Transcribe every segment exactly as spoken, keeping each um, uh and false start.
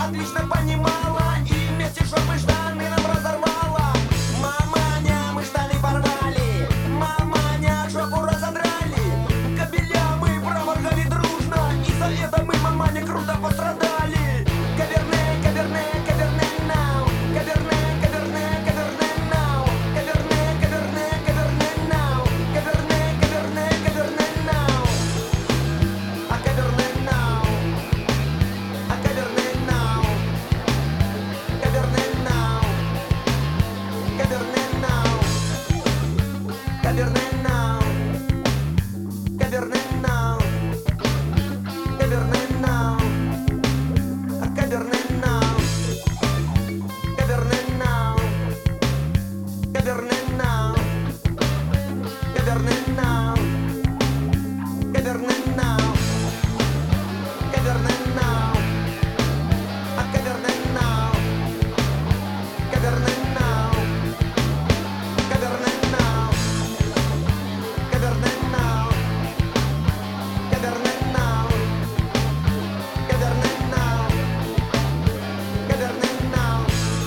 отлично понимала, и вместе шопы штаны нам разорвала. Маманя, мы штаны порвали, маманя, жопу разодрали. Кабеля мы проморгали дружно, и за это мы, маманя, круто пострадали. Каверне, каверне, каверне нау, каверне, каверне, каверне нау, каверне, каверне, каверне нау, каверне, каверне, каверне нау. А каверне нау, а каверне нау, каверне нау, каверне нау, каверне нау, каверне нау, каверне нау, а каверне нау, каверне нау, каверне нау, каверне нау, каверне нау, каверне нау, а каверне нау, каверне нау, каверне нау, каверне нау, каверне нау, каверне нау, каверне нау.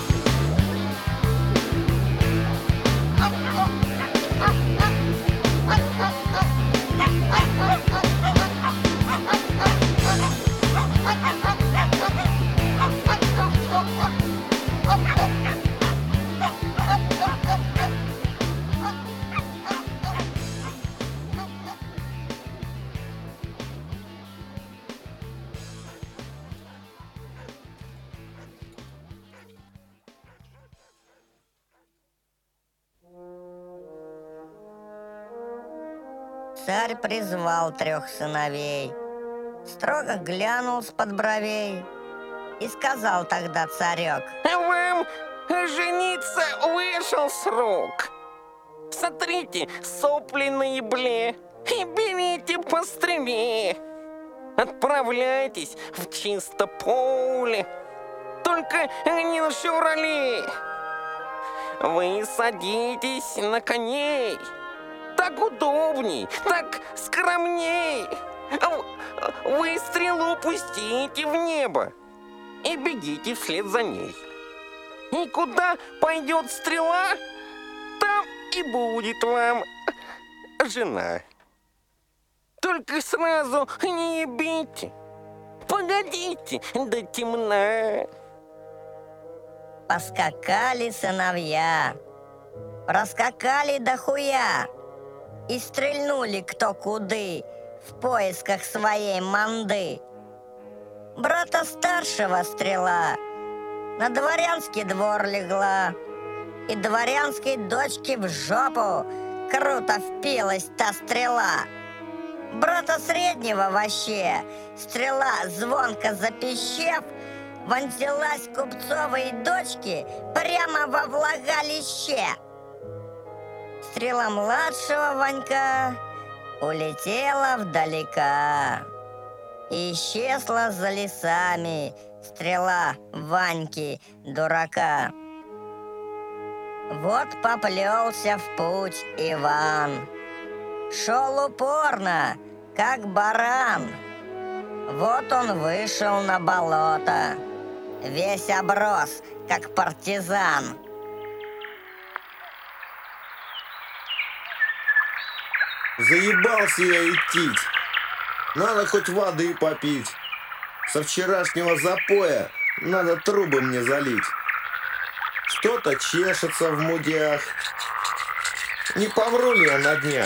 Царь призвал трех сыновей, строго глянул с-под бровей и сказал тогда царек: Вам жениться вышел с рук. Сотрите сопли на ебле и берите постреле. Отправляйтесь в чисто поле, только не на «Шевроле». Вы садитесь на коней, так удобней, так скромней. В- Вы стрелу пустите в небо и бегите вслед за ней. И куда пойдет стрела, там и будет вам жена. Только сразу не бейте, погодите до темна. Поскакали сыновья, проскакали до хуя и стрельнули кто куды в поисках своей манды. Брата старшего стрела на дворянский двор легла, и дворянской дочке в жопу круто впилась та стрела. Брата среднего вообще стрела, звонко запищев, вонзилась купцовой дочке прямо во влагалище. Стрела младшего Ванька улетела вдалека, и исчезла за лесами стрела Ваньки дурака. Вот поплелся в путь Иван, шел упорно, как баран. Вот он вышел на болото, весь оброс, как партизан. Заебался я идти. Надо хоть воды попить. Со вчерашнего запоя надо трубы мне залить. Что-то чешется в мудях. Не помру ли я на днях?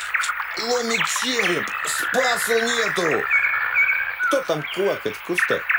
Ломит череп, спасу нету. Кто там квакает в кустах?